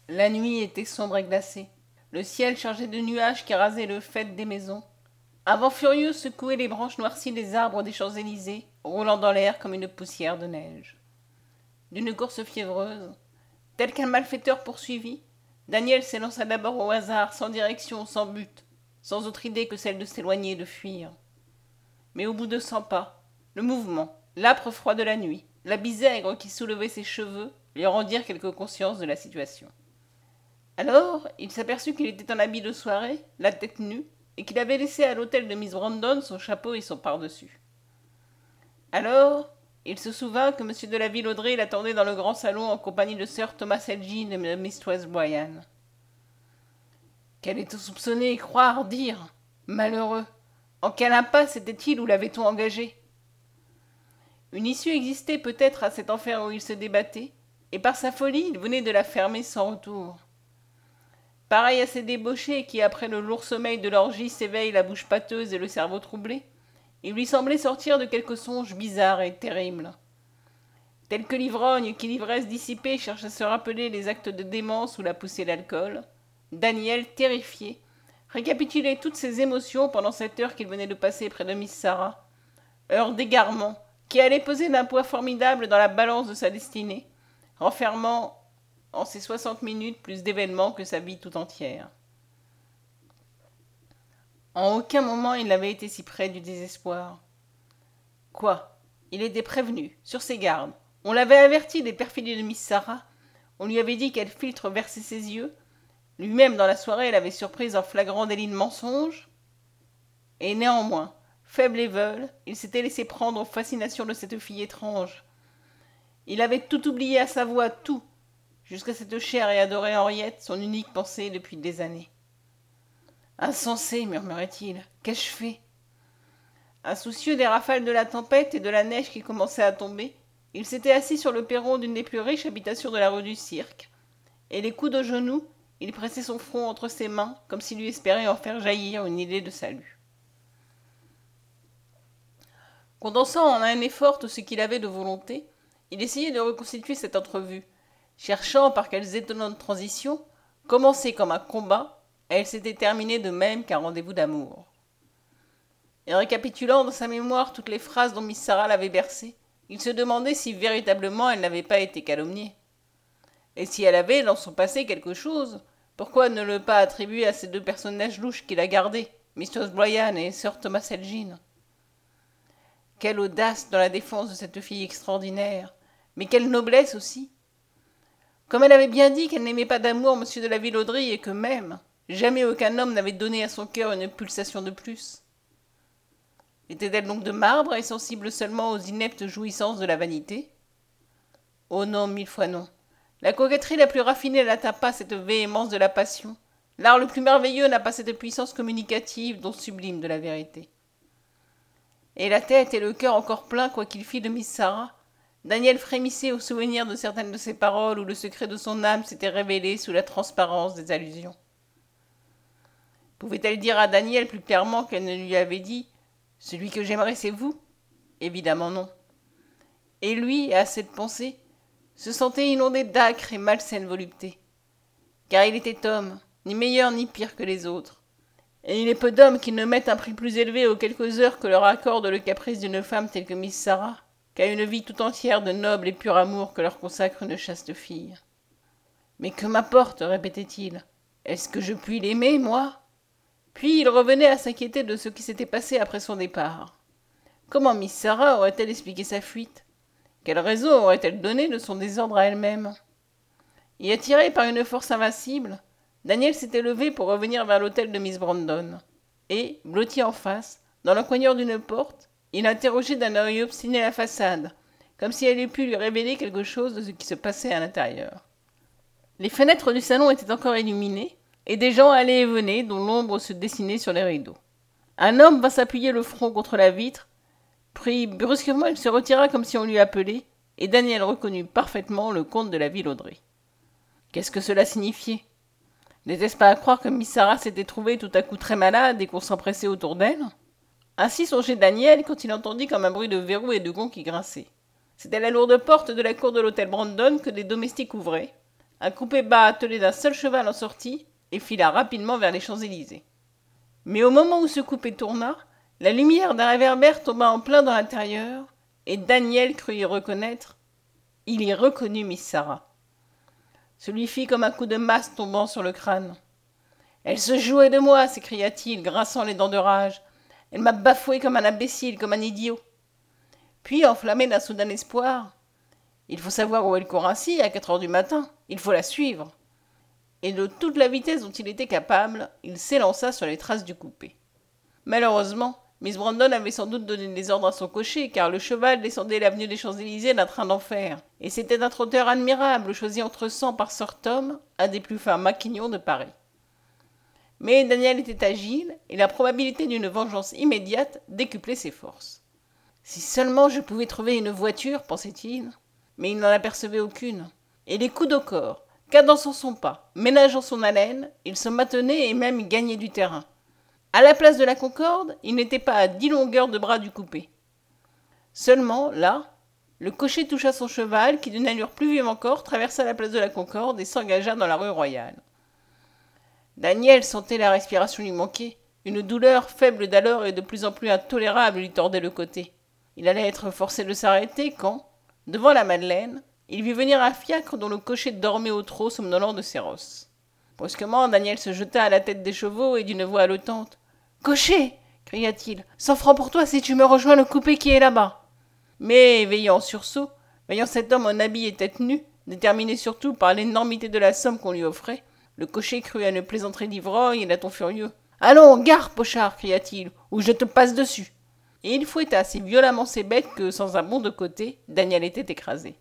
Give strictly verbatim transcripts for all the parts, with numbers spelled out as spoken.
La nuit était sombre et glacée. Le ciel chargé de nuages qui rasaient le faîte des maisons. Un vent furieux secouait les branches noircies des arbres des Champs-Élysées, roulant dans l'air comme une poussière de neige. D'une course fiévreuse, tel qu'un malfaiteur poursuivi, Daniel s'élança d'abord au hasard, sans direction, sans but, sans autre idée que celle de s'éloigner et de fuir. Mais au bout de cent pas, le mouvement, l'âpre froid de la nuit, la bisaigre qui soulevait ses cheveux lui rendirent quelque conscience de la situation. Alors, il s'aperçut qu'il était en habit de soirée, la tête nue, et qu'il avait laissé à l'hôtel de miss Brandon son chapeau et son pardessus. Alors, il se souvint que m de la Villaudraye l'attendait dans le grand salon en compagnie de sir Thomas Elgin et de mistress Bryan. Qu'allait-on soupçonner, croire, dire? Malheureux! En quelle impasse était-il, où l'avait-on engagé? Une issue existait peut-être à cet enfer où il se débattait, et par sa folie il venait de la fermer sans retour. Pareil à ces débauchés qui, après le lourd sommeil de l'orgie, s'éveillent la bouche pâteuse et le cerveau troublé, il lui semblait sortir de quelque songe bizarre et terrible. Tel que l'ivrogne qui, l'ivresse dissipée, cherche à se rappeler les actes de démence où l'a poussé l'alcool, Daniel, terrifié, récapitulait toutes ses émotions pendant cette heure qu'il venait de passer près de miss Sarah, heure d'égarement qui allait peser d'un poids formidable dans la balance de sa destinée, renfermant en ces soixante minutes plus d'événements que sa vie tout entière. En aucun moment il n'avait été si près du désespoir. Quoi? Il était prévenu, sur ses gardes. On l'avait averti des perfidies de miss Sarah. On lui avait dit quel philtre versait ses yeux. Lui-même, dans la soirée, l'avait surprise en flagrant délit de mensonge. Et néanmoins, faible et veule, il s'était laissé prendre aux fascinations de cette fille étrange. Il avait tout oublié à sa voix, tout, jusqu'à cette chère et adorée Henriette, son unique pensée depuis des années. Insensé, murmurait-il, qu'ai-je fait? Insoucieux des rafales de la tempête et de la neige qui commençait à tomber, il s'était assis sur le perron d'une des plus riches habitations de la rue du Cirque, et les coudes aux genoux, il pressait son front entre ses mains, comme s'il lui espérait en faire jaillir une idée de salut. Condensant en un effort tout ce qu'il avait de volonté, il essayait de reconstituer cette entrevue, cherchant par quelles étonnantes transitions, commencée comme un combat, elle s'était terminée de même qu'un rendez-vous d'amour. Et récapitulant dans sa mémoire toutes les phrases dont miss Sarah l'avait bercé, il se demandait si véritablement elle n'avait pas été calomniée. Et si elle avait, dans son passé, quelque chose, pourquoi ne le pas attribuer à ces deux personnages louches qu'il a gardés, mistress Bryan et sir Thomas Elgin? Quelle audace dans la défense de cette fille extraordinaire, mais quelle noblesse aussi! Comme elle avait bien dit qu'elle n'aimait pas d'amour m de la Villaudraye et que même, jamais aucun homme n'avait donné à son cœur une pulsation de plus. Était-elle donc de marbre et sensible seulement aux ineptes jouissances de la vanité? Oh non, mille fois non. La coquetterie la plus raffinée n'atteint pas cette véhémence de la passion. L'art le plus merveilleux n'a pas cette puissance communicative dont sublime de la vérité. Et la tête et le cœur encore pleins, quoi qu'il fît de miss Sarah, Daniel frémissait au souvenir de certaines de ses paroles où le secret de son âme s'était révélé sous la transparence des allusions. Pouvait-elle dire à Daniel plus clairement qu'elle ne lui avait dit « Celui que j'aimerais, c'est vous » ? Évidemment non. Et lui, à cette pensée, se sentait inondé d'âcre et malsaine volupté. Car il était homme, ni meilleur ni pire que les autres. Et il est peu d'hommes qui ne mettent un prix plus élevé aux quelques heures que leur accorde le caprice d'une femme telle que miss Sarah, qu'à une vie tout entière de noble et pur amour que leur consacre une chaste fille. Mais que m'importe, répétait-il. Est-ce que je puis l'aimer, moi? Puis il revenait à s'inquiéter de ce qui s'était passé après son départ. Comment miss Sarah aurait-elle expliqué sa fuite? Quelle raison aurait-elle donné de son désordre à elle-même? Et attiré par une force invincible, Daniel s'était levé pour revenir vers l'hôtel de miss Brandon. Et, blotti en face, dans l'encoignure d'une porte, il interrogeait d'un œil obstiné la façade, comme si elle eût pu lui révéler quelque chose de ce qui se passait à l'intérieur. Les fenêtres du salon étaient encore illuminées, et des gens allaient et venaient dont l'ombre se dessinait sur les rideaux. Un homme vint s'appuyer le front contre la vitre, puis brusquement il se retira comme si on lui appelait, et Daniel reconnut parfaitement le comte de la Villaudraye. Qu'est-ce que cela signifiait? N'était-ce pas à croire que miss Sarah s'était trouvée tout à coup très malade et qu'on s'empressait autour d'elle? Ainsi songeait Daniel quand il entendit comme un bruit de verrou et de gonds qui grinçaient. C'était la lourde porte de la cour de l'hôtel Brandon que des domestiques ouvraient, Un coupé bas attelé d'un seul cheval en sortit et fila rapidement vers les Champs-Élysées. Mais au moment où ce coupé tourna, la lumière d'un réverbère tomba en plein dans l'intérieur, et Daniel crut y reconnaître. Il y reconnut Miss Sarah. Ce lui fit comme un coup de masse tombant sur le crâne. « Elle se jouait de moi !» s'écria-t-il, grinçant les dents de rage. « Elle m'a bafoué comme un imbécile, comme un idiot !» Puis, enflammé d'un soudain espoir, « Il faut savoir où elle court ainsi, à quatre heures du matin. Il faut la suivre. » Et de toute la vitesse dont il était capable, il s'élança sur les traces du coupé. Malheureusement, Miss Brandon avait sans doute donné des ordres à son cocher, car le cheval descendait l'avenue des Champs-Élysées d'un train d'enfer, et c'était un trotteur admirable, choisi entre cent par Sir Tom, un des plus fins maquignons de Paris. Mais Daniel était agile, et la probabilité d'une vengeance immédiate décuplait ses forces. Si seulement je pouvais trouver une voiture, pensait-il, mais il n'en apercevait aucune. Et les coups de corps, cadençant son pas, ménageant son haleine, il se maintenait et même gagnait du terrain. À la place de la Concorde, il n'était pas à dix longueurs de bras du coupé. Seulement, là, le cocher toucha son cheval, qui d'une allure plus vive encore traversa la place de la Concorde et s'engagea dans la rue Royale. Daniel sentait la respiration lui manquer. Une douleur faible d'alors et de plus en plus intolérable lui tordait le côté. Il allait être forcé de s'arrêter quand, devant la Madeleine, il vit venir un fiacre dont le cocher dormait au trot somnolent de ses rosses. Brusquement, Daniel se jeta à la tête des chevaux et d'une voix haletante. « Cocher !» cria-t-il. « Cent francs pour toi si tu me rejoins le coupé qui est là-bas !» Mais, éveillé en sursaut, voyant cet homme en habit et tête nue, déterminé surtout par l'énormité de la somme qu'on lui offrait, le cocher crut à une plaisanterie d'ivrogne et d'un ton furieux. « Allons, gare, pochard !» cria-t-il, « ou je te passe dessus !» Et il fouetta si violemment ses bêtes que, sans un bond de côté, Daniel était écrasé.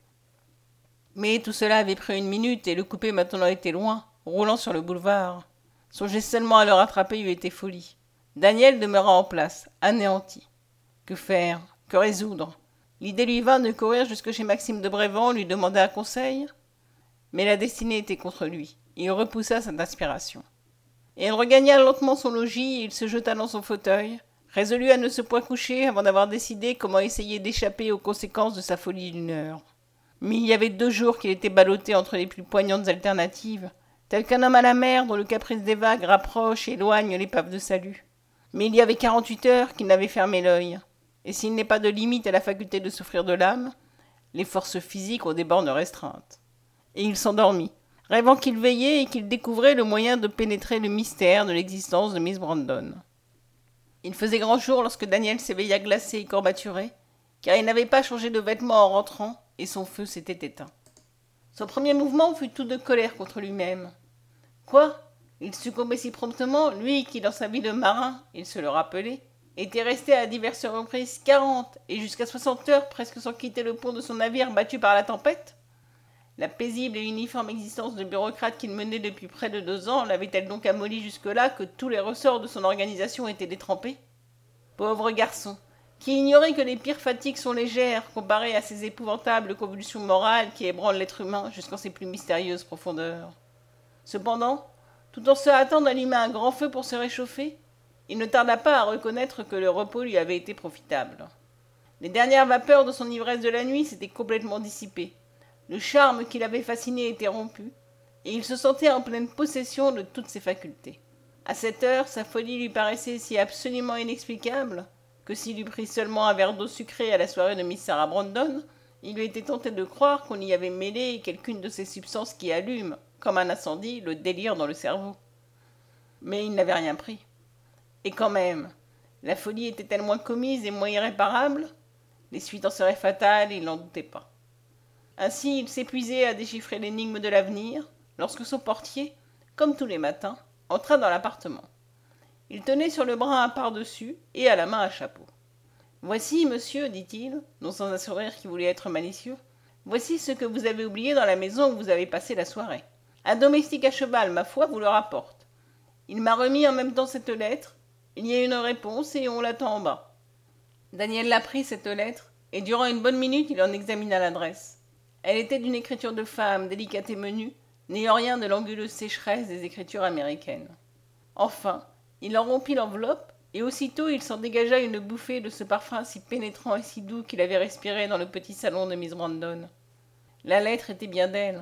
Mais tout cela avait pris une minute et le coupé maintenant était loin, roulant sur le boulevard. Songer seulement à le rattraper eût été folie. Daniel demeura en place, anéanti. Que faire? Que résoudre? L'idée lui vint de courir jusque chez Maxime de Brévent, lui demander un conseil. Mais la destinée était contre lui. Il repoussa cette inspiration. Et il regagna lentement son logis et il se jeta dans son fauteuil, résolu à ne se point coucher avant d'avoir décidé comment essayer d'échapper aux conséquences de sa folie d'une heure. Mais il y avait deux jours qu'il était ballotté entre les plus poignantes alternatives, tel qu'un homme à la mer dont le caprice des vagues rapproche et éloigne l'épave de salut. Mais il y avait quarante-huit heures qu'il n'avait fermé l'œil, et s'il n'est pas de limite à la faculté de souffrir de l'âme, les forces physiques ont des bornes restreintes. Et il s'endormit, rêvant qu'il veillait et qu'il découvrait le moyen de pénétrer le mystère de l'existence de Miss Brandon. Il faisait grand jour lorsque Daniel s'éveilla glacé et courbaturé, car il n'avait pas changé de vêtements en rentrant, et son feu s'était éteint. Son premier mouvement fut tout de colère contre lui-même. Quoi? Il succombait si promptement, lui qui, dans sa vie de marin, il se le rappelait, était resté à diverses reprises quarante et jusqu'à soixante heures presque sans quitter le pont de son navire battu par la tempête? La paisible et uniforme existence de bureaucrate qu'il menait depuis près de deux ans l'avait-elle donc amolli jusque-là que tous les ressorts de son organisation étaient détrempés? Pauvre garçon, qui ignorait que les pires fatigues sont légères comparées à ces épouvantables convulsions morales qui ébranlent l'être humain jusqu'en ses plus mystérieuses profondeurs. Cependant, tout en se hâtant d'allumer un grand feu pour se réchauffer, il ne tarda pas à reconnaître que le repos lui avait été profitable. Les dernières vapeurs de son ivresse de la nuit s'étaient complètement dissipées. Le charme qui l'avait fasciné était rompu, et il se sentait en pleine possession de toutes ses facultés. À cette heure, sa folie lui paraissait si absolument inexplicable que s'il eût pris seulement un verre d'eau sucrée à la soirée de Miss Sarah Brandon, il lui était tenté de croire qu'on y avait mêlé quelqu'une de ces substances qui allument, comme un incendie, le délire dans le cerveau. Mais il n'avait rien pris. Et quand même, la folie était-elle moins commise et moins irréparable? Les suites en seraient fatales et il n'en doutait pas. Ainsi, il s'épuisait à déchiffrer l'énigme de l'avenir, lorsque son portier, comme tous les matins, entra dans l'appartement. Il tenait sur le bras un pardessus et à la main un chapeau. « Voici, monsieur, dit-il, non sans un sourire qui voulait être malicieux, voici ce que vous avez oublié dans la maison où vous avez passé la soirée. Un domestique à cheval, ma foi, vous le rapporte. Il m'a remis en même temps cette lettre, il y a une réponse et on l'attend en bas. » Daniel la prit, cette lettre, et durant une bonne minute il en examina l'adresse. Elle était d'une écriture de femme, délicate et menue, n'ayant rien de l'anguleuse sécheresse des écritures américaines. Enfin, il en rompit l'enveloppe, et aussitôt il s'en dégagea une bouffée de ce parfum si pénétrant et si doux qu'il avait respiré dans le petit salon de Miss Brandon. La lettre était bien d'elle,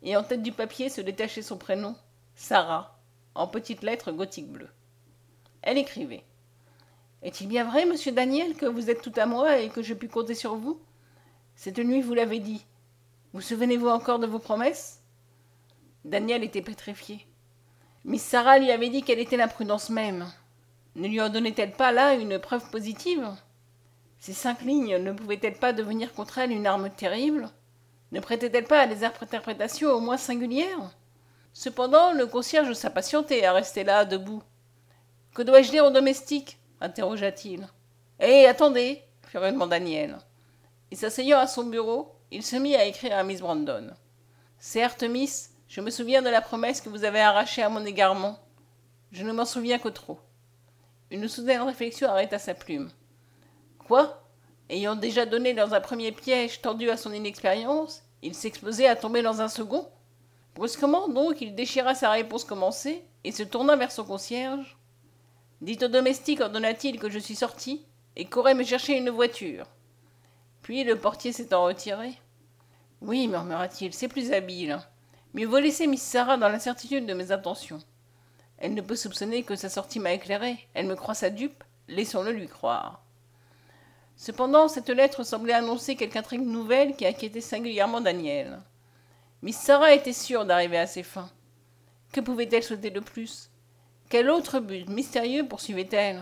et en tête du papier se détachait son prénom, Sarah, en petites lettres gothiques bleues. Elle écrivait. « Est-il bien vrai, monsieur Daniel, que vous êtes tout à moi et que je puis compter sur vous? Cette nuit, vous l'avez dit. Vous souvenez-vous encore de vos promesses ?» Daniel était pétrifié. Miss Sarah lui avait dit qu'elle était la prudence même. Ne lui en donnait-elle pas là une preuve positive? Ces cinq lignes ne pouvaient-elles pas devenir contre elle une arme terrible? Ne prêtait-elle pas à des interprétations au moins singulières? Cependant, le concierge s'impatientait à rester là, debout. « Que dois-je dire au domestique ?» interrogea-t-il. « Eh, attendez !» fit réellement Daniel. Et s'asseyant à son bureau, il se mit à écrire à Miss Brandon. « Certes, Miss, je me souviens de la promesse que vous avez arrachée à mon égarement. Je ne m'en souviens que trop. » Une soudaine réflexion arrêta sa plume. Quoi? Ayant déjà donné dans un premier piège tendu à son inexpérience, il s'exposait à tomber dans un second? Brusquement, donc, il déchira sa réponse commencée et se tourna vers son concierge. « Dites au domestique, ordonna-t-il, que je suis sorti et qu'aurait me chercher une voiture. » Puis le portier s'étant retiré. « Oui, murmura-t-il, c'est plus habile. Mieux vaut laisser Miss Sarah dans l'incertitude de mes intentions. Elle ne peut soupçonner que sa sortie m'a éclairé. Elle me croit sa dupe. Laissons-le lui croire. » Cependant, cette lettre semblait annoncer quelque intrigue nouvelle qui inquiétait singulièrement Daniel. Miss Sarah était sûre d'arriver à ses fins. Que pouvait-elle souhaiter de plus? Quel autre but mystérieux poursuivait-elle?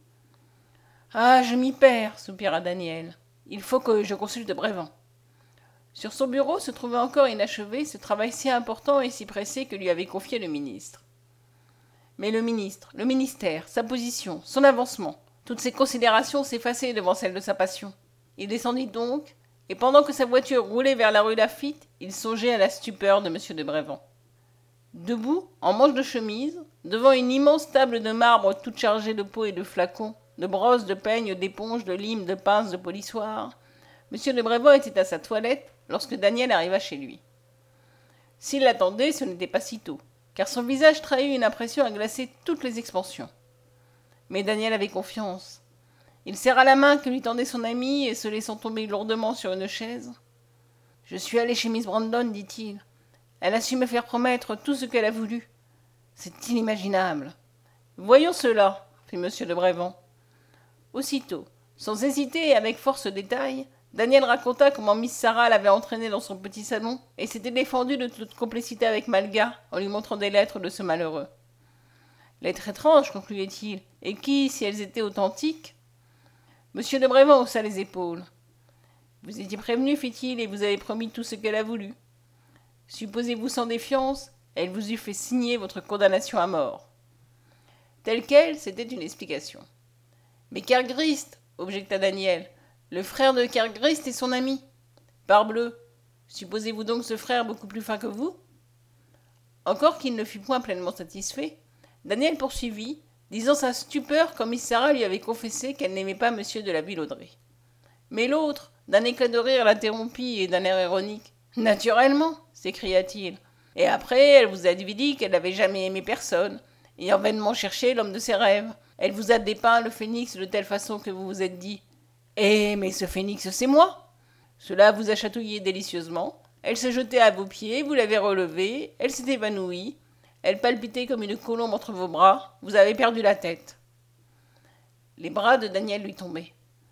« Ah, je m'y perds, soupira Daniel. Il faut que je consulte Brévan. » Sur son bureau se trouvait encore inachevé ce travail si important et si pressé que lui avait confié le ministre. Mais le ministre, le ministère, sa position, son avancement, toutes ces considérations s'effaçaient devant celles de sa passion. Il descendit donc, et pendant que sa voiture roulait vers la rue Laffitte, il songeait à la stupeur de M. de Brévan. Debout, en manche de chemise, devant une immense table de marbre toute chargée de pots et de flacons, de brosses, de peignes, d'éponges, de limes, de pinces, de polissoirs, M. de Brévan était à sa toilette lorsque Daniel arriva chez lui. S'il l'attendait, ce n'était pas si tôt, car son visage trahit une impression à glacer toutes les expansions. Mais Daniel avait confiance. Il serra la main que lui tendait son ami et se laissant tomber lourdement sur une chaise. « Je suis allé chez Miss Brandon, dit-il. Elle a su me faire promettre tout ce qu'elle a voulu. C'est inimaginable. »« Voyons cela, » fit M. de Brévan. Aussitôt, sans hésiter et avec force détail, Daniel raconta comment Miss Sarah l'avait entraîné dans son petit salon et s'était défendu de toute complicité avec Malga en lui montrant des lettres de ce malheureux. Lettres étranges, concluait-il, et qui, si elles étaient authentiques? Monsieur de Brévan haussa les épaules. Vous étiez prévenu, fit-il, et vous avez promis tout ce qu'elle a voulu. Supposez-vous sans défiance, elle vous eût fait signer votre condamnation à mort. Telle quelle, c'était une explication. Mais Kergrist, objecta Daniel, le frère de Kergrist est son ami. Parbleu, supposez-vous donc ce frère beaucoup plus fin que vous? Encore qu'il ne fût point pleinement satisfait, Daniel poursuivit, disant sa stupeur quand Miss Sarah lui avait confessé qu'elle n'aimait pas monsieur de la Villaudraye. Mais l'autre, d'un éclat de rire, l'interrompit et d'un air ironique. « Naturellement !» s'écria-t-il. « Et après, elle vous a dit qu'elle n'avait jamais aimé personne, ayant vainement cherché l'homme de ses rêves. Elle vous a dépeint le phénix de telle façon que vous vous êtes dit « Eh, mais ce phénix, c'est moi !» Cela vous a chatouillé délicieusement. Elle s'est jetée à vos pieds, vous l'avez relevée, elle s'est évanouie. Elle palpitait comme une colombe entre vos bras. Vous avez perdu la tête. Les bras de Daniel lui tombaient.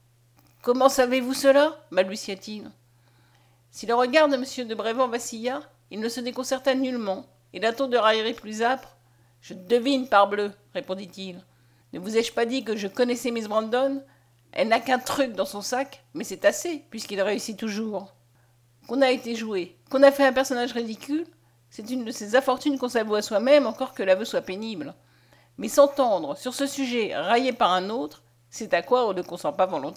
« Comment savez-vous cela ?» balbutia-t-il. Si le regard de M. de Brévan vacilla, il ne se déconcerta nullement, et d'un ton de raillerie plus âpre, « Je devine, parbleu, répondit-il. Ne vous ai-je pas dit que je connaissais Miss Brandon? Elle n'a qu'un truc dans son sac, mais c'est assez, puisqu'il réussit toujours. Qu'on a été joué, qu'on a fait un personnage ridicule, c'est une de ces infortunes qu'on s'avoue à soi-même, encore que l'aveu soit pénible. Mais s'entendre sur ce sujet raillé par un autre, c'est à quoi on ne consent pas volontiers. »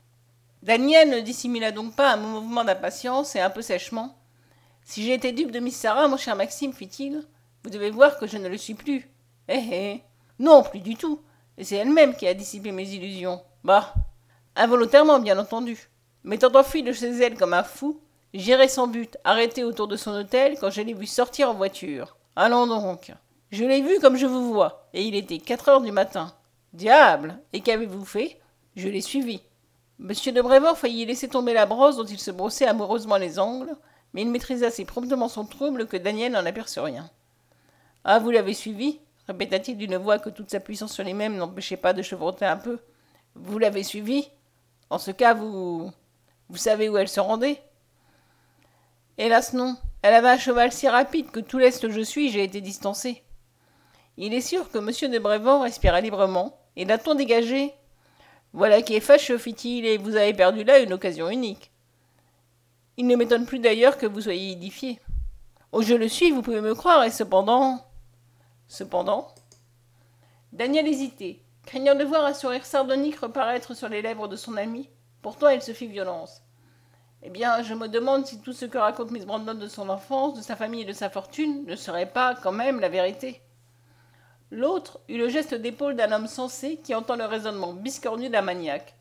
Daniel ne dissimula donc pas un mouvement d'impatience et un peu sèchement. « Si j'ai été dupe de Miss Sarah, mon cher Maxime, fit-il, vous devez voir que je ne le suis plus. Eh eh, non, plus du tout. Et c'est elle-même qui a dissipé mes illusions. Bah, involontairement, bien entendu. M'étant enfui de chez elle comme un fou, j'irai sans but, arrêté autour de son hôtel quand je l'ai vue sortir en voiture. Allons donc. Je l'ai vue comme je vous vois, et il était quatre heures du matin. Diable! Et qu'avez-vous fait? Je l'ai suivi. Monsieur de Brévan faillit laisser tomber la brosse dont il se brossait amoureusement les ongles, mais il maîtrisa si promptement son trouble que Daniel n'en aperçut rien. « Ah, vous l'avez suivi ?» répéta-t-il d'une voix que toute sa puissance sur lui-même n'empêchait pas de chevrotter un peu. « Vous l'avez suivi ? En ce cas, vous... vous savez où elle se rendait ?»« Hélas non. Elle avait un cheval si rapide que tout leste je suis, j'ai été distancé. » Il est sûr que M. de Brévent respira librement, et d'un ton dégagé. « Voilà qui est fâcheux, fit-il, et vous avez perdu là une occasion unique. Il ne m'étonne plus d'ailleurs que vous soyez édifié. Oh, je le suis, vous pouvez me croire, et cependant... » Cependant, Daniel hésitait, craignant de voir un sourire sardonique reparaître sur les lèvres de son ami. Pourtant, elle se fit violence. « Eh bien, je me demande si tout ce que raconte Miss Brandon de son enfance, de sa famille et de sa fortune, ne serait pas, quand même, la vérité. » L'autre eut le geste d'épaule d'un homme sensé qui entend le raisonnement biscornu d'un maniaque.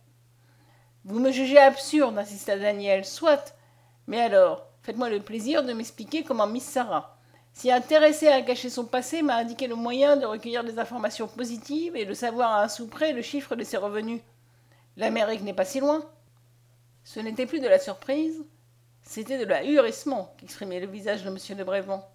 « Vous me jugez absurde, insista Daniel, soit. Mais alors, faites-moi le plaisir de m'expliquer comment Miss Sarah, si intéressée à cacher son passé, m'a indiqué le moyen de recueillir des informations positives et de savoir à un sou près le chiffre de ses revenus. L'Amérique n'est pas si loin. » Ce n'était plus de la surprise, c'était de l'ahurissement qu'exprimait le visage de M. de Brévent.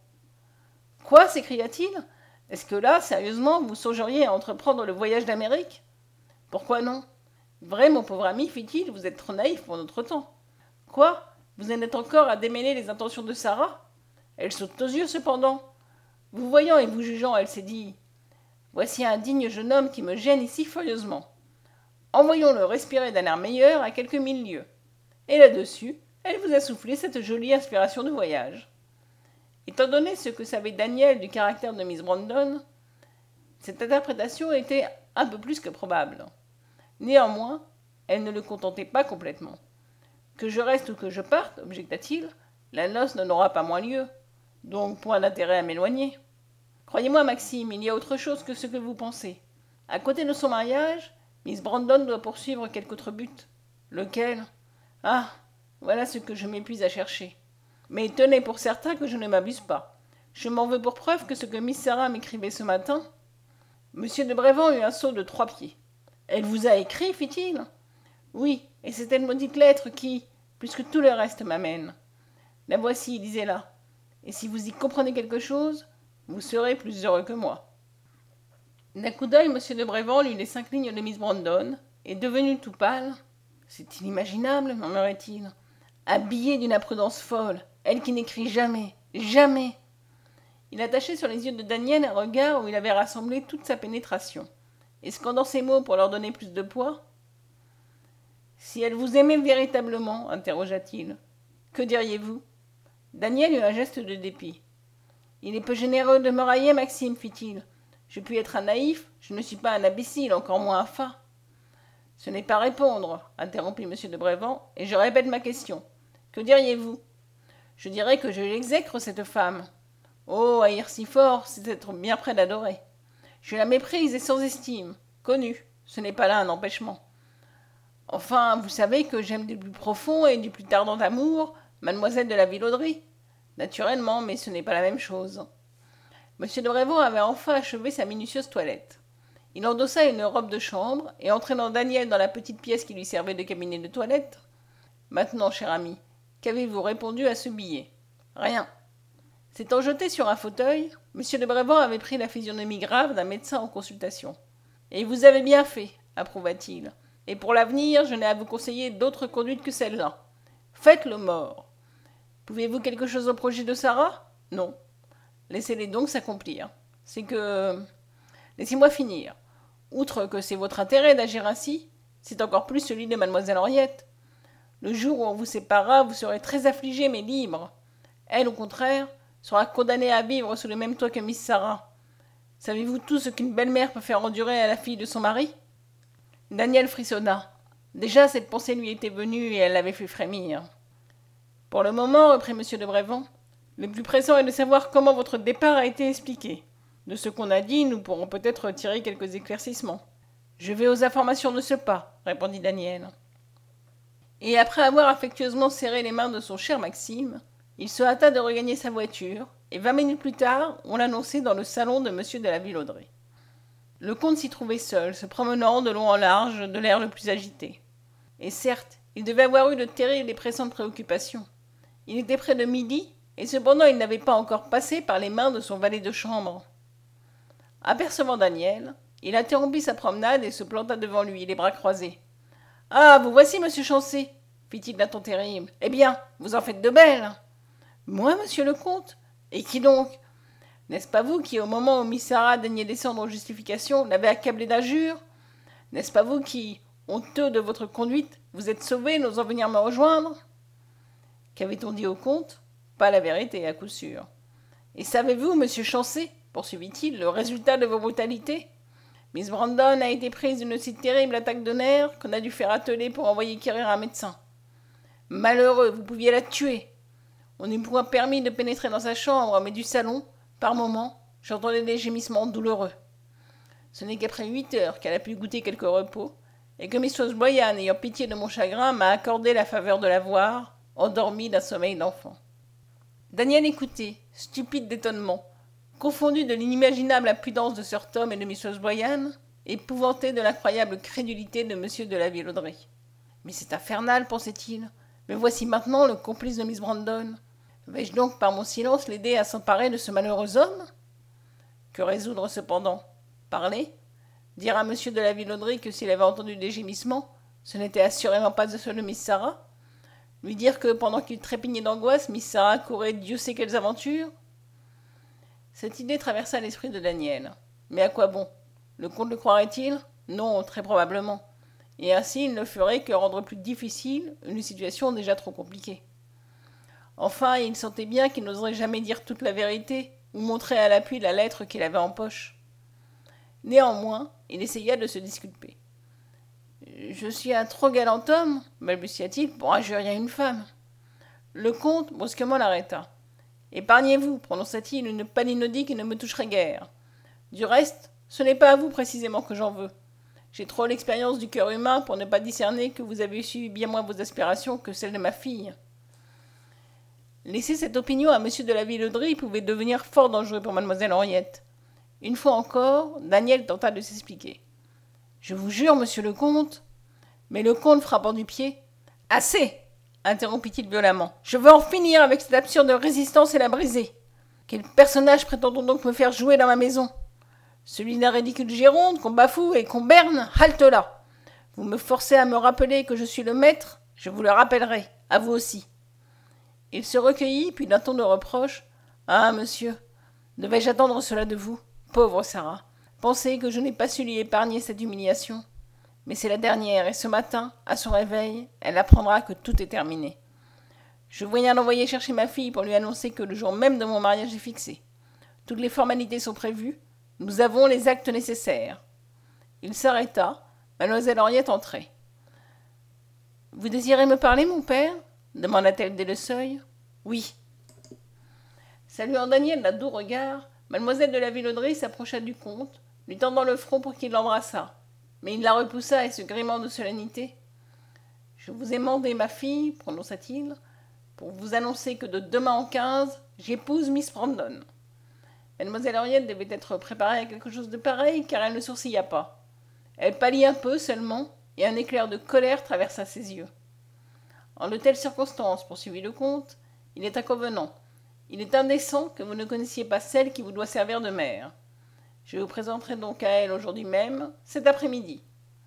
« Quoi » s'écria-t-il. « Est-ce que là, sérieusement, vous songeriez à entreprendre le voyage d'Amérique ? Pourquoi non ? Vrai, mon pauvre ami, fit-il, vous êtes trop naïf pour notre temps. Quoi ? Vous en êtes encore à démêler les intentions de Sarah ? Elle saute aux yeux, cependant. Vous voyant et vous jugeant, elle s'est dit « Voici un digne jeune homme qui me gêne ici furieusement. Envoyons-le respirer d'un air meilleur à quelques mille lieues. » Et là-dessus, elle vous a soufflé cette jolie inspiration de voyage. Étant donné ce que savait Daniel du caractère de Miss Brandon, cette interprétation était un peu plus que probable. Néanmoins, elle ne le contentait pas complètement. « Que je reste ou que je parte, objecta-t-il, la noce n'aura pas moins lieu. Donc, point d'intérêt à m'éloigner. Croyez-moi, Maxime, il y a autre chose que ce que vous pensez. À côté de son mariage, Miss Brandon doit poursuivre quelque autre but. Lequel ? Ah, voilà ce que je m'épuise à chercher. Mais tenez pour certain que je ne m'abuse pas. Je m'en veux pour preuve que ce que Miss Sarah m'écrivait ce matin... » Monsieur de Brévent eut un saut de trois pieds. « Elle vous a écrit, fit-il ? » ?»« Oui, et c'est une maudite lettre qui, plus que tout le reste, m'amène. La voici, lisez-la. Et si vous y comprenez quelque chose, vous serez plus heureux que moi. » D'un coup d'œil, M. de Brévent lut les cinq lignes de Miss Brandon, et devenu tout pâle, « C'est inimaginable, murmurait-il. Habillée d'une imprudence folle, elle qui n'écrit jamais, jamais. » Il attachait sur les yeux de Daniel un regard où il avait rassemblé toute sa pénétration, et scandant ces mots pour leur donner plus de poids. « Si elle vous aimait véritablement, interrogea-t-il, que diriez-vous » Daniel eut un geste de dépit. « Il est peu généreux de me railler, Maxime, fit-il. Je puis être un naïf, je ne suis pas un imbécile, encore moins un fat. »« Ce n'est pas répondre, interrompit M. de Brévent, et je répète ma question. Que diriez-vous ? Je dirais que je l'exècre, cette femme. Oh, haïr si fort, c'est être bien près d'adorer. Je la méprise et sans estime, connue, ce n'est pas là un empêchement. Enfin, vous savez que j'aime du plus profond et du plus tardant amour mademoiselle de la Vilauderie. Naturellement, mais ce n'est pas la même chose. » M. de Brévent avait enfin achevé sa minutieuse toilette. Il endossa une robe de chambre, et entraînant Daniel dans la petite pièce qui lui servait de cabinet de toilette. « Maintenant, cher ami, qu'avez-vous répondu à ce billet ? » ?»« Rien. » S'étant jeté sur un fauteuil, M. de Brévent avait pris la physionomie grave d'un médecin en consultation. « Et vous avez bien fait, approuva-t-il. Et pour l'avenir, je n'ai à vous conseiller d'autre conduite que celle-là. Faites le mort. Pouvez-vous quelque chose au projet de Sarah ? Non. Laissez-les donc s'accomplir. C'est que... Laissez-moi finir. Outre que c'est votre intérêt d'agir ainsi, c'est encore plus celui de mademoiselle Henriette. Le jour où on vous séparera, vous serez très affligé mais libre. Elle, au contraire, sera condamnée à vivre sous le même toit que Miss Sarah. Savez-vous tout ce qu'une belle-mère peut faire endurer à la fille de son mari ? Daniel frissonna. Déjà, cette pensée lui était venue et elle l'avait fait frémir. « Pour le moment, reprit M. de Brévent, le plus pressant est de savoir comment votre départ a été expliqué. De ce qu'on a dit, nous pourrons peut-être tirer quelques éclaircissements. »« Je vais aux informations de ce pas, » répondit Daniel. Et après avoir affectueusement serré les mains de son cher Maxime, il se hâta de regagner sa voiture, et vingt minutes plus tard, on l'annonçait dans le salon de M. de la Vilauderie. Le comte s'y trouvait seul, se promenant de long en large, de l'air le plus agité. Et certes, il devait avoir eu de terribles et pressantes préoccupations. Il était près de midi, et cependant il n'avait pas encore passé par les mains de son valet de chambre. Apercevant Daniel, il interrompit sa promenade et se planta devant lui, les bras croisés. « Ah, vous voici, monsieur Chancey !» fit-il d'un ton terrible. « Eh bien, vous en faites de belles !»« Moi, monsieur le comte ? Et qui donc ? N'est-ce pas vous qui, au moment où Miss Sarah daignait descendre aux justifications, l'avez accablé d'injures ? N'est-ce pas vous qui, honteux de votre conduite, vous êtes sauvé, n'osant venir me rejoindre ?» Qu'avait-on dit au comte ? Pas la vérité, à coup sûr. « Et savez-vous, monsieur Chancey, poursuivit-il, le résultat de vos brutalités ? Miss Brandon a été prise d'une si terrible attaque de nerfs qu'on a dû faire atteler pour envoyer quérir un médecin. Malheureux, vous pouviez la tuer. On n'eût point permis de pénétrer dans sa chambre, mais du salon, par moments, j'entendais des gémissements douloureux. Ce n'est qu'après huit heures qu'elle a pu goûter quelque repos, et que Miss Boyan, ayant pitié de mon chagrin, m'a accordé la faveur de la voir, endormie d'un sommeil d'enfant. » Daniel écoutait, stupide d'étonnement, confondu de l'inimaginable impudence de Sir Tom et de Miss Boyan, épouvanté de l'incroyable crédulité de M. de la Villauderie. « Mais c'est infernal, pensait-il. Me voici maintenant le complice de Miss Brandon. Vais-je donc par mon silence l'aider à s'emparer de ce malheureux homme ? Que résoudre cependant ? Parler ? Dire à M. de la Villauderie que s'il avait entendu des gémissements, ce n'était assurément pas ceux de Miss Sarah ? Lui dire que, pendant qu'il trépignait d'angoisse, Miss Sarah courait Dieu sait quelles aventures ? Cette idée traversa l'esprit de Daniel. Mais à quoi bon ? Le comte le croirait-il ? Non, très probablement. Et ainsi il ne ferait que rendre plus difficile une situation déjà trop compliquée. Enfin, il sentait bien qu'il n'oserait jamais dire toute la vérité ou montrer à l'appui la lettre qu'il avait en poche. Néanmoins, il essaya de se disculper. « Je suis un trop galant homme, balbutia-t-il, pour injurier une femme. » Le comte brusquement l'arrêta. « Épargnez-vous, prononça-t-il, une palinodie qui ne me toucherait guère. Du reste, ce n'est pas à vous précisément que j'en veux. J'ai trop l'expérience du cœur humain pour ne pas discerner que vous avez su bien moins vos aspirations que celles de ma fille. » Laisser cette opinion à M. de la Villauderie pouvait devenir fort dangereux pour mademoiselle Henriette. Une fois encore, Daniel tenta de s'expliquer. « Je vous jure, monsieur le comte... » Mais le comte, frappant du pied... « Assez !» interrompit-il violemment. « Je veux en finir avec cette absurde résistance et la briser. Quel personnage prétend-on donc me faire jouer dans ma maison ? Celui de la ridicule Gironde qu'on bafoue et qu'on berne ? Halte là ! Vous me forcez à me rappeler que je suis le maître, je vous le rappellerai, à vous aussi. » Il se recueillit, puis d'un ton de reproche. « Ah, monsieur, devais-je attendre cela de vous ? Pauvre Sarah, pensez que je n'ai pas su lui épargner cette humiliation. Mais c'est la dernière, et ce matin, à son réveil, elle apprendra que tout est terminé. Je viens d'envoyer chercher ma fille pour lui annoncer que le jour même de mon mariage est fixé. Toutes les formalités sont prévues. Nous avons les actes nécessaires. » Il s'arrêta. Mademoiselle Henriette entrait. « Vous désirez me parler, mon père ?» demanda-t-elle dès le seuil. « Oui. » Saluant Daniel d'un doux regard, mademoiselle de la Villauderie s'approcha du comte, lui tendant le front pour qu'il l'embrassât. Mais il la repoussa et se grimant de solennité. « Je vous ai mandé, ma fille, prononça-t-il, pour vous annoncer que de demain en quinze, j'épouse Miss Brandon. » Mademoiselle Henriette devait être préparée à quelque chose de pareil, car elle ne sourcilla pas. Elle pâlit un peu seulement, et un éclair de colère traversa ses yeux. « En de telles circonstances, poursuivit le comte, il est inconvenant, il est indécent que vous ne connaissiez pas celle qui vous doit servir de mère. Je vous présenterai donc à elle aujourd'hui même, cet après-midi. »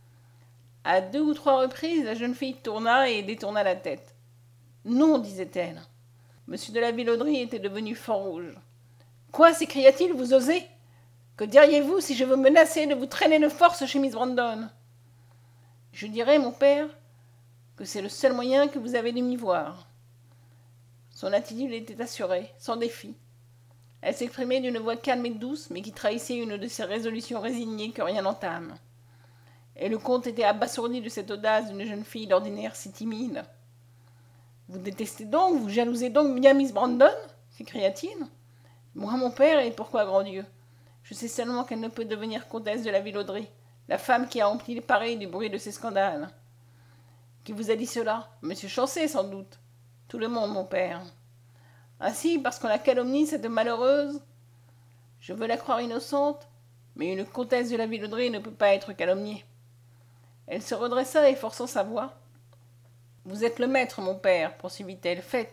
À deux ou trois reprises, la jeune fille tourna et détourna la tête. « Non, disait-elle. » Monsieur de la Villauderie était devenu fort rouge. « Quoi, s'écria-t-il, vous osez ? Que diriez-vous si je veux menacer de vous traîner de force chez Miss Brandon ? » « Je dirais, mon père, que c'est le seul moyen que vous avez de m'y voir. » Son attitude était assurée, sans défi. Elle s'exprimait d'une voix calme et douce, mais qui trahissait une de ces résolutions résignées que rien n'entame. Et le comte était abasourdi de cette audace d'une jeune fille d'ordinaire si timide. « Vous détestez donc, vous jalousez donc bien Miss Brandon ?» s'écria-t-il. « Moi, mon père, et pourquoi, grand Dieu ? Je sais seulement qu'elle ne peut devenir comtesse de la Villauderie, la femme qui a empli Paris du bruit de ses scandales. » « Qui vous a dit cela ? Monsieur Chancey, sans doute. »« Tout le monde, mon père. »« Ainsi, parce qu'on la calomnie, cette malheureuse ? Je veux la croire innocente, mais une comtesse de la Villauderie ne peut pas être calomniée. » Elle se redressa et forçant sa voix. « Vous êtes le maître, mon père, poursuivit-elle. Faites.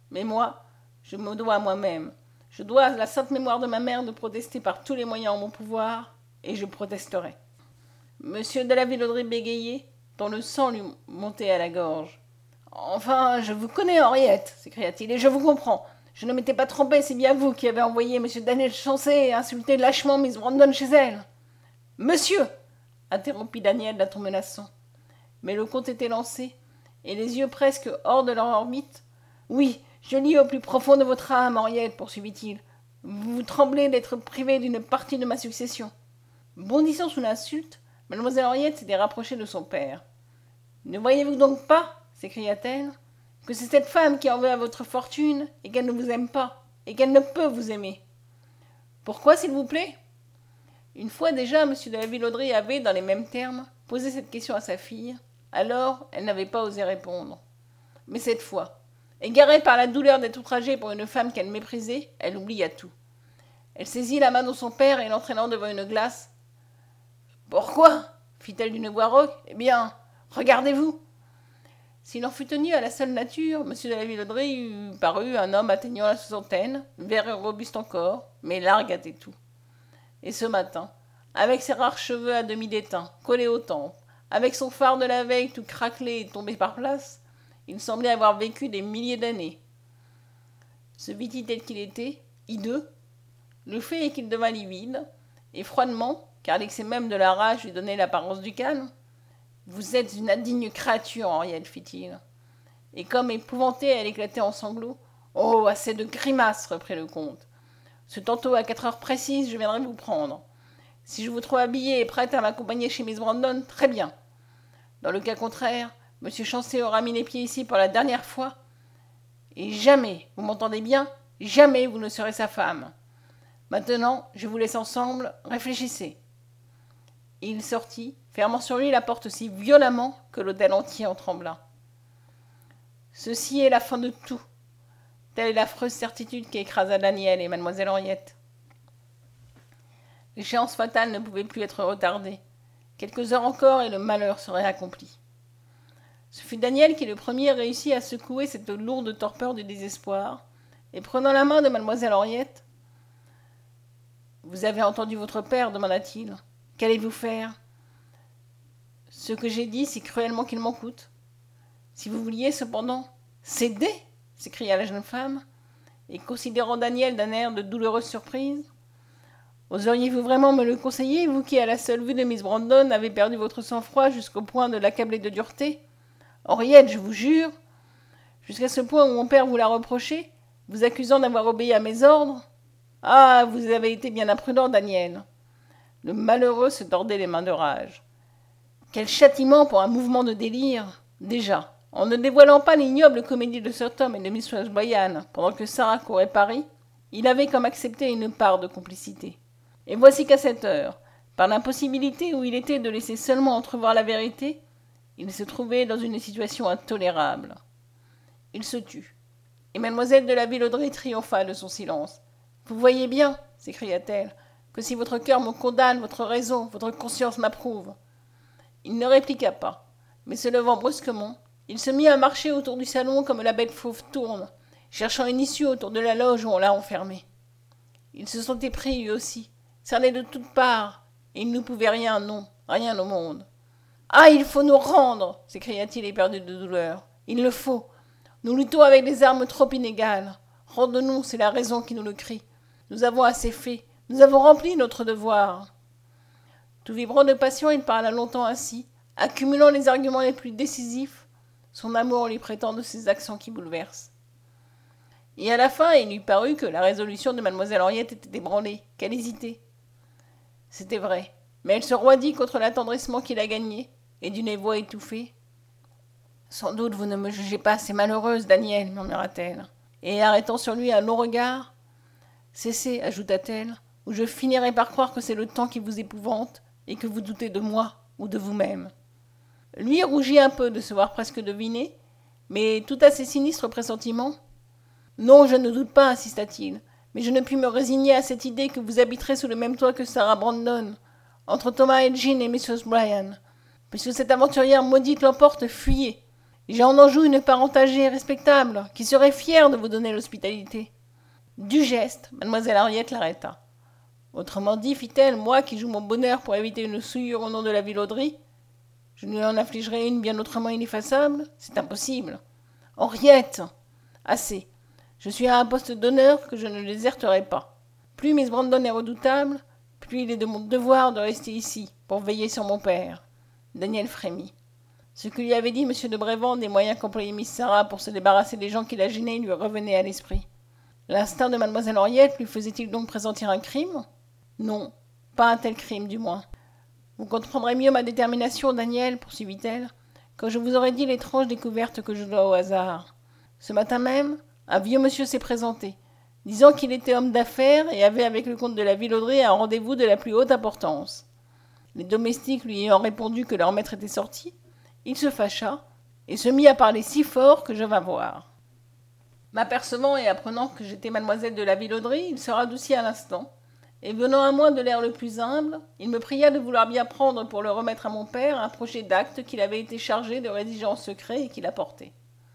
Mais moi, je me dois à moi-même. Je dois à la sainte mémoire de ma mère de protester par tous les moyens en mon pouvoir, et je protesterai. Monsieur de la Villauderie bégayait, dont le sang lui montait à la gorge. « Enfin, je vous connais, Henriette, s'écria-t-il, et je vous comprends. Je ne m'étais pas trompé, c'est bien vous qui avez envoyé M. Daniel Chancey insulter lâchement Miss Brandon chez elle. »« Monsieur !» interrompit Daniel d'un ton menaçant. Mais le comte était lancé, et les yeux presque hors de leur orbite. « Oui, je lis au plus profond de votre âme, Henriette, poursuivit-il. Vous tremblez d'être privé d'une partie de ma succession. » Bondissant sous l'insulte, mademoiselle Henriette s'était rapprochée de son père. « Ne voyez-vous donc pas, s'écria-t-elle, que c'est cette femme qui en veut à votre fortune, et qu'elle ne vous aime pas, et qu'elle ne peut vous aimer. Pourquoi, s'il vous plaît ?» Une fois déjà, M. de la Villauderie avait, dans les mêmes termes, posé cette question à sa fille. Alors, elle n'avait pas osé répondre. Mais cette fois, égarée par la douleur d'être outragée pour une femme qu'elle méprisait, elle oublia tout. Elle saisit la main de son père et l'entraînant devant une glace. « Pourquoi » fit-elle d'une voix rauque. « Eh bien, regardez-vous » S'il en fut tenu à la seule nature, M. de la Villauderie eût paru un homme atteignant la soixantaine, vert et robuste encore, mais largue à tout. Et ce matin, avec ses rares cheveux à demi déteints, collés aux tempes, avec son phare de la veille tout craquelé et tombé par places, il semblait avoir vécu des milliers d'années. Se vit-il tel qu'il était, hideux? Le fait est qu'il devint livide, et froidement, car l'excès même de la rage lui donnait l'apparence du calme. « Vous êtes une indigne créature, Henriette, fit-il. Et comme épouvantée, elle éclatait en sanglots. « Oh, assez de grimaces, reprit le comte. Ce tantôt à quatre heures précises, je viendrai vous prendre. Si je vous trouve habillée et prête à m'accompagner chez Miss Brandon, très bien. Dans le cas contraire, M. Chancey aura mis les pieds ici pour la dernière fois. Et jamais, vous m'entendez bien, jamais vous ne serez sa femme. Maintenant, je vous laisse ensemble, réfléchissez. » Et il sortit, fermant sur lui la porte si violemment que l'hôtel entier en trembla. Ceci est la fin de tout. Telle est l'affreuse certitude qui écrasa Daniel et mademoiselle Henriette. L'échéance fatale ne pouvait plus être retardée. Quelques heures encore et le malheur serait accompli. Ce fut Daniel qui le premier réussit à secouer cette lourde torpeur du désespoir, et prenant la main de mademoiselle Henriette, « Vous avez entendu votre père, demanda-t-il. Qu'allez-vous faire ? Ce que j'ai dit, si cruellement qu'il m'en coûte. Si vous vouliez, cependant, céder !» s'écria la jeune femme, et considérant Daniel d'un air de douloureuse surprise. « Oseriez-vous vraiment me le conseiller, vous qui, à la seule vue de Miss Brandon, avez perdu votre sang-froid jusqu'au point de l'accabler de dureté ? Henriette, je vous jure, jusqu'à ce point où mon père vous l'a reproché, vous accusant d'avoir obéi à mes ordres ? Ah, vous avez été bien imprudent, Daniel !» Le malheureux se tordait les mains de rage. Quel châtiment pour un mouvement de délire ! Déjà, en ne dévoilant pas l'ignoble comédie de Sir Tom et de Miss Boyan pendant que Sarah courait Paris, il avait comme accepté une part de complicité. Et voici qu'à cette heure, par l'impossibilité où il était de laisser seulement entrevoir la vérité, il se trouvait dans une situation intolérable. Il se tut, et mademoiselle de la Villauderie triompha de son silence. « Vous voyez bien, s'écria-t-elle, que si votre cœur me condamne, votre raison, votre conscience m'approuve. » Il ne répliqua pas, mais se levant brusquement, il se mit à marcher autour du salon comme la bête fauve tourne, cherchant une issue autour de la loge où on l'a enfermé. Il se sentait pris lui aussi, cerné de toutes parts, et il ne pouvait rien, non, rien au monde. « Ah, il faut nous rendre !» s'écria-t-il éperdu de douleur. « Il le faut. Nous luttons avec des armes trop inégales. Rende-nous, c'est la raison qui nous le crie. Nous avons assez fait. Nous avons rempli notre devoir. » Tout vibrant de passion, il parla longtemps ainsi, accumulant les arguments les plus décisifs, son amour lui prêtant de ces accents qui bouleversent. Et à la fin, il lui parut que la résolution de mademoiselle Henriette était ébranlée, qu'elle hésitait. C'était vrai, mais elle se roidit contre l'attendrissement qui la gagnait, et d'une voix étouffée. « Sans doute vous ne me jugez pas assez malheureuse, Daniel, murmura-t-elle, et arrêtant sur lui un long regard. « Cessez, ajouta-t-elle, ou je finirai par croire que c'est le temps qui vous épouvante, et que vous doutez de moi ou de vous-même. » Lui rougit un peu de se voir presque deviner, mais tout à ses sinistres pressentiments. « Non, je ne doute pas, insista-t-il, mais je ne puis me résigner à cette idée que vous habiterez sous le même toit que Sarah Brandon, entre Thomas et Jean et Missus Bryan. Puisque cette aventurière maudite l'emporte, fuyez. J'ai en Anjou une parente âgée et respectable, qui serait fière de vous donner l'hospitalité. » Du geste, mademoiselle Henriette l'arrêta. « Autrement dit, fit-elle, moi qui joue mon bonheur pour éviter une souillure au nom de la Vilauderie, je lui en affligerai une bien autrement ineffaçable? C'est impossible. Henriette! Assez. Je suis à un poste d'honneur que je ne déserterai pas. Plus Miss Brandon est redoutable, plus il est de mon devoir de rester ici, pour veiller sur mon père. » Daniel frémit. Ce que lui avait dit M. de Brévand des moyens qu'employait Miss Sarah pour se débarrasser des gens qui la gênaient lui revenait à l'esprit. L'instinct de mademoiselle Henriette lui faisait-il donc pressentir un crime? Non, pas un tel crime du moins. Vous comprendrez mieux ma détermination, Daniel, poursuivit-elle, quand je vous aurai dit l'étrange découverte que je dois au hasard. Ce matin même, un vieux monsieur s'est présenté, disant qu'il était homme d'affaires et avait avec le comte de la Vilauderie un rendez-vous de la plus haute importance. Les domestiques lui ayant répondu que leur maître était sorti, il se fâcha et se mit à parler si fort que je vins voir. M'apercevant et apprenant que j'étais mademoiselle de la Vilauderie, il se radoucit à l'instant, et venant à moi de l'air le plus humble, il me pria de vouloir bien prendre pour le remettre à mon père un projet d'acte qu'il avait été chargé de rédiger en secret et qu'il apportait.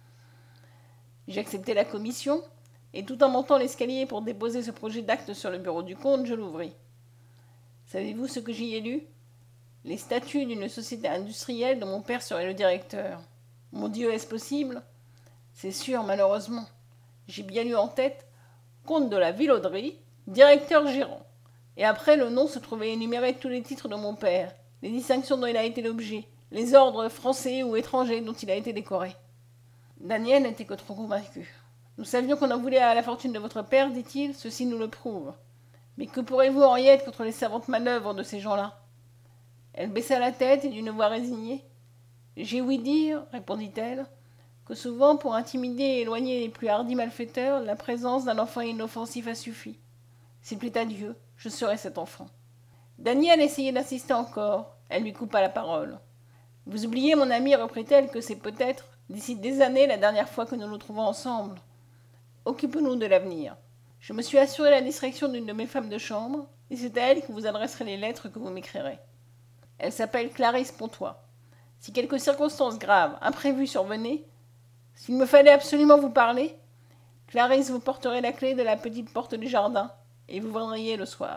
J'acceptai la commission, et tout en montant l'escalier pour déposer ce projet d'acte sur le bureau du comte, je l'ouvris. Savez-vous ce que j'y ai lu? Les statuts d'une société industrielle dont mon père serait le directeur. Mon Dieu, est-ce possible? C'est sûr, malheureusement. J'ai bien lu en tête « Comte de la Vilauderie, directeur gérant ». Et après, le nom se trouvait énuméré tous les titres de mon père, les distinctions dont il a été l'objet, les ordres français ou étrangers dont il a été décoré. Daniel n'était que trop convaincu. Nous savions qu'on en voulait à la fortune de votre père, dit-il, ceci nous le prouve. Mais que pourrez-vous, Henriette, contre les savantes manœuvres de ces gens-là? Elle baissa la tête et d'une voix résignée. « J'ai ouï dire, répondit-elle, que souvent, pour intimider et éloigner les plus hardis malfaiteurs, la présence d'un enfant inoffensif a suffi. S'il plaît à Dieu, je serai cet enfant. » Daniel essayait d'insister encore. Elle lui coupa la parole. « Vous oubliez, mon ami, reprit-elle, que c'est peut-être, d'ici des années, la dernière fois que nous nous trouvons ensemble. Occupons-nous de l'avenir. Je me suis assuré la distraction d'une de mes femmes de chambre, et c'est à elle que vous adresserez les lettres que vous m'écrirez. Elle s'appelle Clarisse Pontois. Si quelque circonstance grave, imprévue survenait, s'il me fallait absolument vous parler, Clarisse vous porterait la clé de la petite porte du jardin, et vous viendriez le soir. »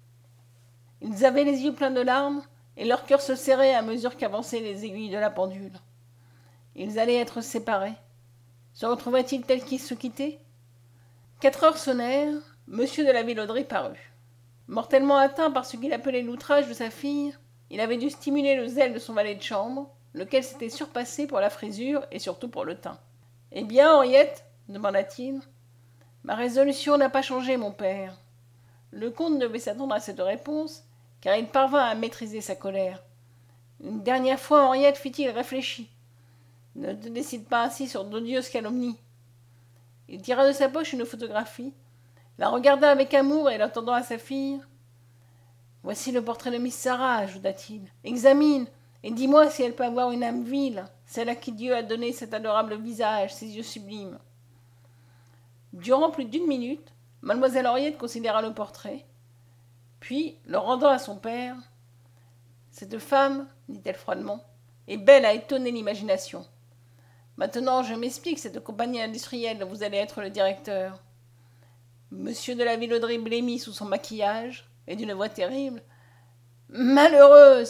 Ils avaient les yeux pleins de larmes, et leur cœur se serrait à mesure qu'avançaient les aiguilles de la pendule. Ils allaient être séparés. Se retrouveraient-ils tels qu'ils se quittaient? Quatre heures sonnèrent, monsieur de la Vilauderie parut. Mortellement atteint par ce qu'il appelait l'outrage de sa fille, il avait dû stimuler le zèle de son valet de chambre, lequel s'était surpassé pour la frisure et surtout pour le teint. « Eh bien, Henriette ?» demanda-t-il. « Ma résolution n'a pas changé, mon père. » Le comte devait s'attendre à cette réponse, car il parvint à maîtriser sa colère. Une dernière fois, Henriette, fit-il, réfléchis. Ne te décide pas ainsi sur d'odieuses calomnies. Il tira de sa poche une photographie, la regarda avec amour et l'attendant à sa fille. « Voici le portrait de Miss Sarah, ajouta-t-il. Examine, et dis-moi si elle peut avoir une âme vile, celle à qui Dieu a donné cet adorable visage, ces yeux sublimes. » Durant plus d'une minute, mademoiselle Henriette considéra le portrait, puis, le rendant à son père, « Cette femme, dit-elle froidement, est belle à étonner l'imagination. Maintenant, je m'explique cette compagnie industrielle dont vous allez être le directeur. » Monsieur de la Vilauderie blêmit sous son maquillage, et d'une voix terrible. « Malheureuse !»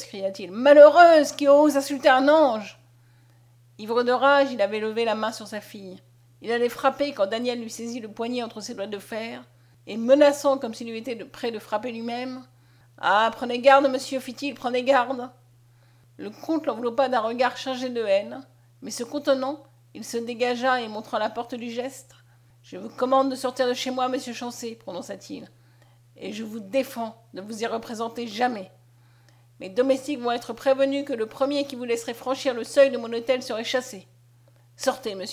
cria-t-il. « Malheureuse qui ose insulter un ange !» Ivre de rage, il avait levé la main sur sa fille. Il allait frapper quand Daniel lui saisit le poignet entre ses doigts de fer, et menaçant comme s'il eût été de près de frapper lui-même. « Ah, prenez garde, monsieur, fit-il, prenez garde !» Le comte l'enveloppa d'un regard chargé de haine, mais se contenant, il se dégagea et montrant la porte du geste. « Je vous commande de sortir de chez moi, monsieur Chancé, prononça-t-il, et je vous défends de vous y représenter jamais. Mes domestiques vont être prévenus que le premier qui vous laisserait franchir le seuil de mon hôtel serait chassé. Sortez, monsieur. »